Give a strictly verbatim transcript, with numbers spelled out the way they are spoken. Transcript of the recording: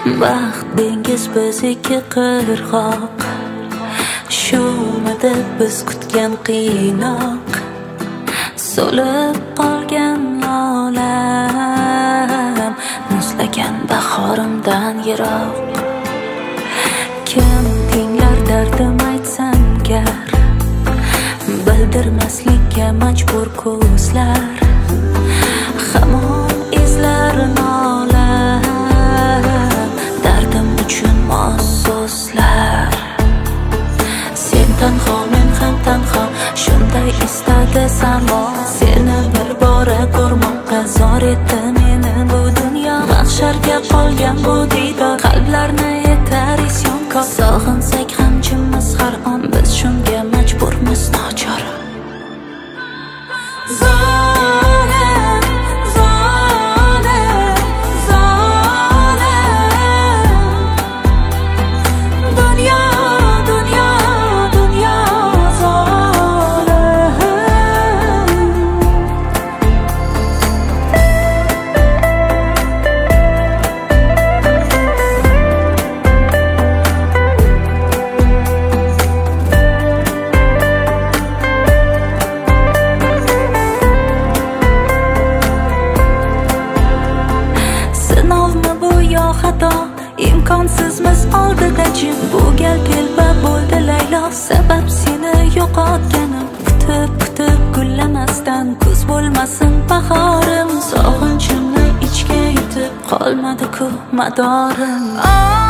Baxt dengiz biz ikki qirg'oq, shumida biz kutgan qiynoq, so'lib qolgan olam, muzlagan bahorimdan yiroq. Kim tinglar dardim aytsam gar, bildirmaslikka majbur ko'zlar, hamon izlar nolam, dardim uchun mos so'zlar. Sen tanho, men ham tanho, shunday istadi samo. Seni bir bora ko'rmoqqa zor etdi meni bu dunyo. Mahsharga qolgan bu diydor, qalblarni yetar isyonkor. Sog'insak ham jimmiz har on, biz shunga majburmiz nochor. Zolim, zolim, zolim. Dunyo, dunyo, dunyo zolim. Sinovmi bu yo xato, imkonsizmiz oldida jim. Bu gal telba bo'ldi Laylo, sabab seni yo'qotganim. Kutib kutib gullamasdan kuz bo'lmasin bahorim. Sog'inchimni ichga yutib qolmadi-ku madorim.